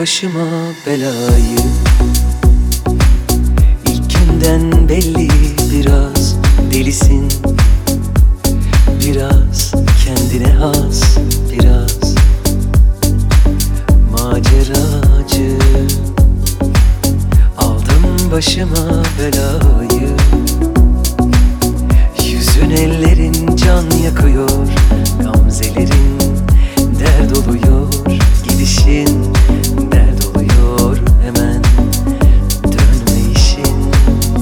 başıma belayı. İlk günden belli biraz delisin, biraz kendine has, biraz maceracı. Aldım başıma belayı. Yüzün ellerin can yakıyor, gamzelerin dert oluyor, gidişin dert oluyor, hemen dönme işin.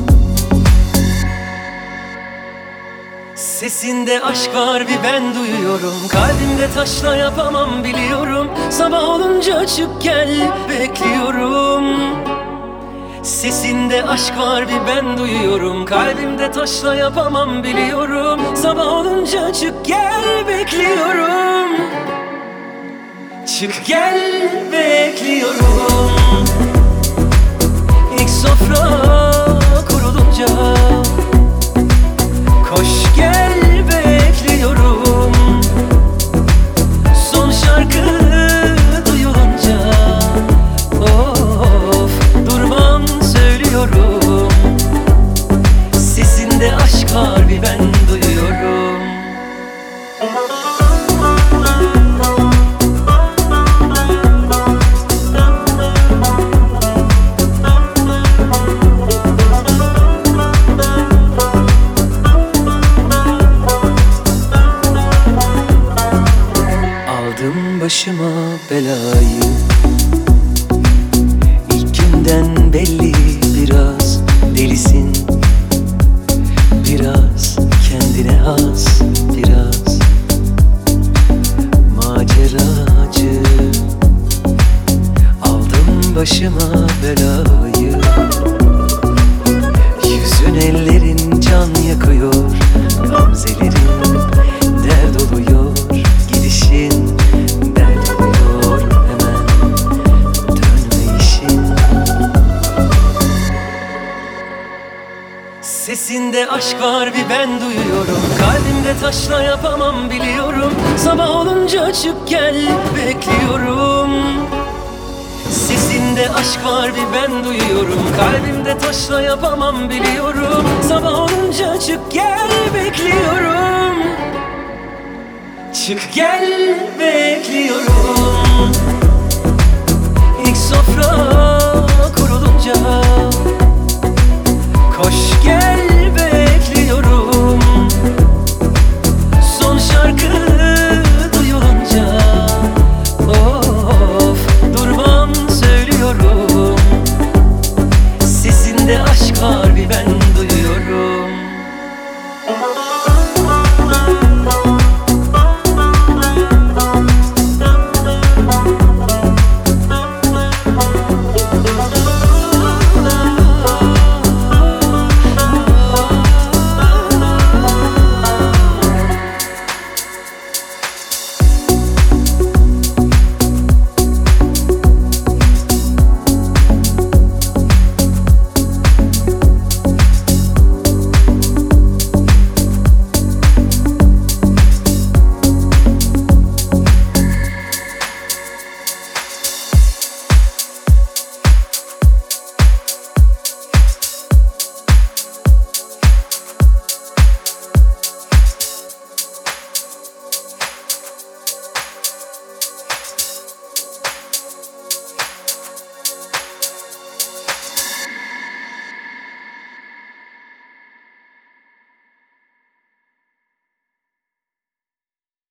Sesinde aşk var bir ben duyuyorum, kalbimde taşla yapamam biliyorum. Sabah olunca çık gel bekliyorum. Sesinde aşk var bir ben duyuyorum, kalbimde taşla yapamam biliyorum. Sabah olunca çık gel bekliyorum. Çık gel bekliyorum. İlk sofra kurulunca koş gel bekliyorum. Son şarkı duyulunca of durmam söylüyorum. Sesinde aşk var bir ben duyuyorum. Aldım başıma belayı. İlk günden belli biraz delisin, biraz kendine has, biraz maceracı. Aldım başıma belayı. Yüzün ellerin can yakıyor, gamzelerin dert oluyor, gidişin dert oluyor, hemen dönme işin. Sesinde aşk var bir ben duyuyorum, kalbimde taşla yapamam biliyorum. Sabah olunca çık gel bekliyorum. Sesinde aşk var bir ben duyuyorum, kalbimde taşla yapamam biliyorum. Sabah olunca çık gel bekliyorum. Çık gel bekliyorum. İlk sofra kurulunca koş gel bekliyorum.